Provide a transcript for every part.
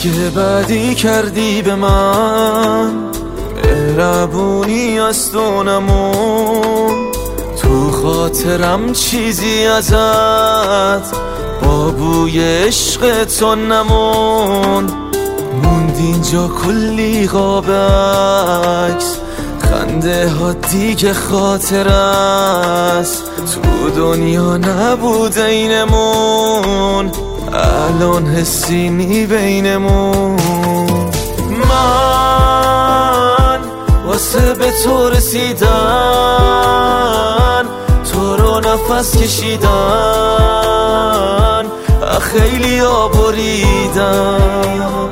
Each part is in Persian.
که بدی کردی به من، مهربونی از تو نمون. تو خاطرم چیزی ازت با بوی عشق تو نموند. موند اینجا کلی قاب عکس، خنده ها دیگه خاطر است. تو دنیا نبود اینمون، الان حسی نی بینمون. من واسه به تو رسیدن، تو رو نفس کشیدن، خیلی ها بریدن.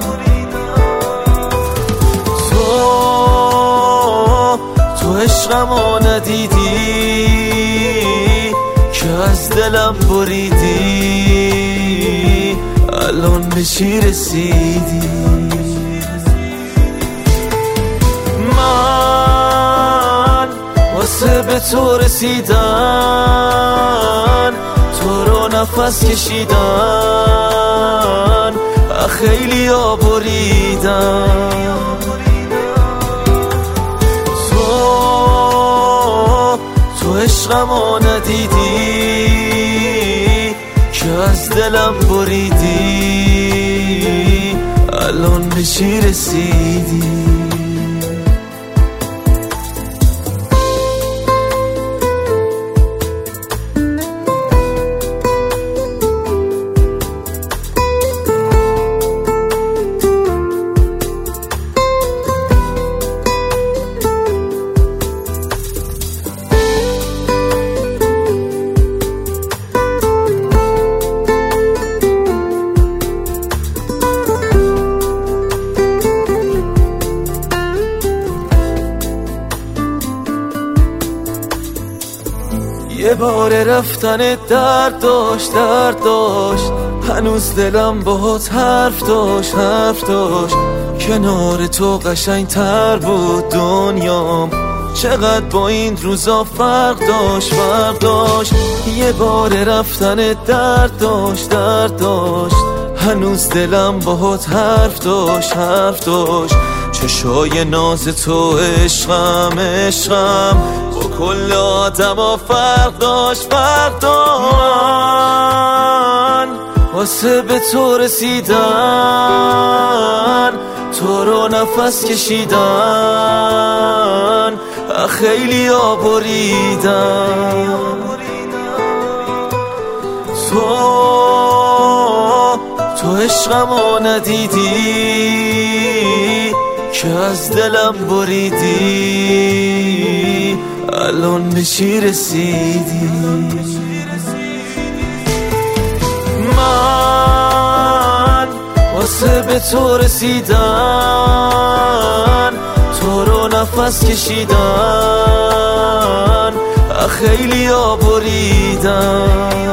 تو عشقمو ندیدی که از دلم بریدی، الان به چی رسیدی؟ من واسه به تو رسیدن، تو رو نفس کشیدن، خیلی ها بریدن. تو عشقمو ندیدی که از دلم بریدی، الان به چی رسیدی؟ یه بار رفتن درد داشت، هنوز دلم باهات حرف داشت. کنار تو قشنگ تر بود دنیام، چقدر با این روزا فرق داشت. یه بار رفتن درد داشت، هنوز دلم باهات حرف داشت. چشای ناز تو عشقم با کل آدما فرق داشت. من واسه به تو رسیدن، تو رو نفس کشیدن، خیلی ها بریدن. تو عشقمو ندیدی که از دلم بریدی، الان به چی رسیدی؟ من واسه به تو رسیدن، تو رو نفس کشیدن، خیلی ها بریدن.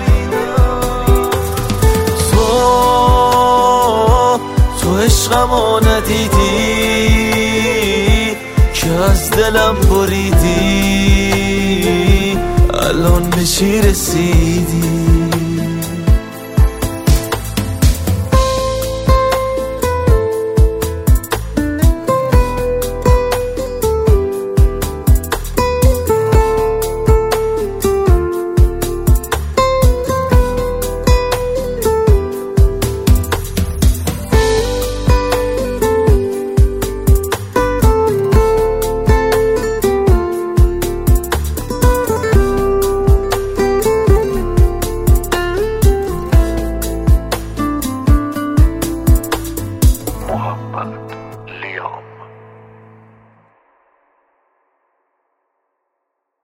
تو عشقمو ندیدی که از دلم بریدی، الان به چی رسیدی؟